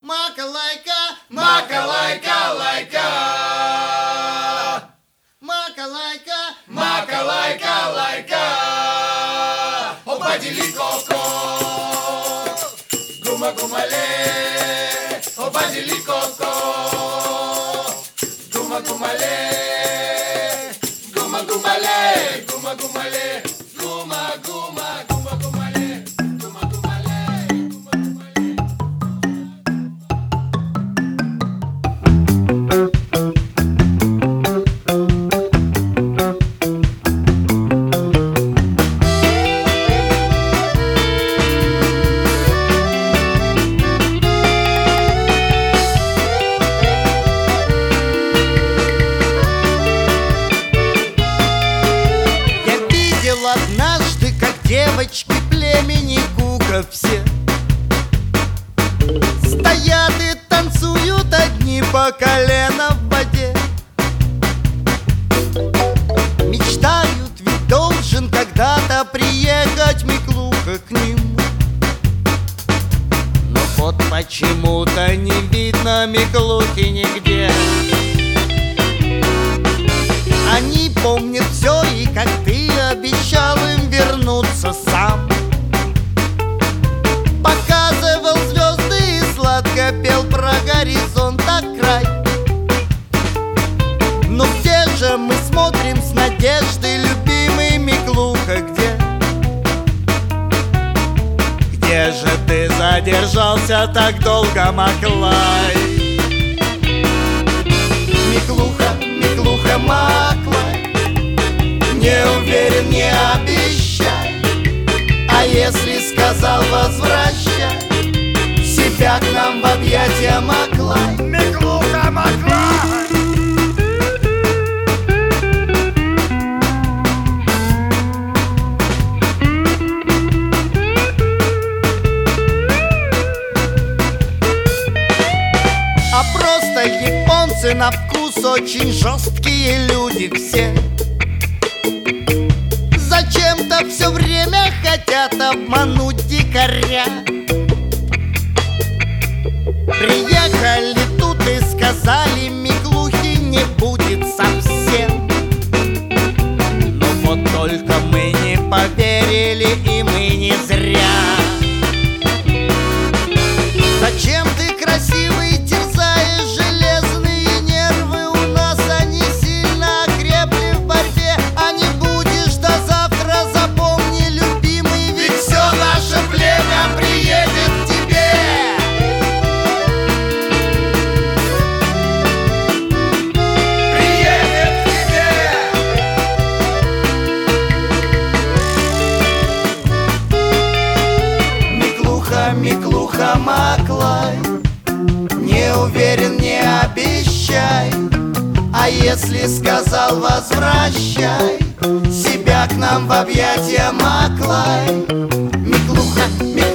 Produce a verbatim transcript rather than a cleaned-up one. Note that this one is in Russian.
Мака-лайка, Мака-лайка, лайка. мака-лайка, Мака-лайка, лайка. Обадили коко, гума-гумале. Обадили коко, гума-гумале. Гума-гумале, гума-гумале. Гума-гума, гума-гумале. Гума-гумале, гума-гумале. Однажды, как девочки племени Кука все стоят и танцуют одни по колено в воде. Мечтают, ведь должен когда-то приехать Миклуха к ним. Но вот почему-то не видно Миклухи нигде. Они помнят все, и как ты обещал им вернуться сам. Показывал звезды и сладко пел про горизонт до край. Но где же мы смотрим с надеждой, любимый Миклуха, где? Где же ты задержался так долго, Маклай? Миклуха, Миклуха, Маклай, не уверен, не обещай. А если сказал возвращай себя к нам в объятия, Маклай? Миклуха, Маклай. А просто японцы на вкус очень жесткие люди все. Зачем-то все время хотят обмануть дикаря. Приехали тут и сказали, Миклухи не будет совсем. Но вот только мы не поверили, и мы не зря. Зачем ты, красивый, терзаешь железные нервы? У нас они сильно окрепли в борьбе. А не будешь до завтра, запомни, любимый, ведь все наше племя приедет к тебе. Приедет к тебе. Миклуха, Миклуха, Маклай, не уверен, не обещай. А если сказал возвращай себя к нам в объятия, Маклай? Миклуха, Миклуха.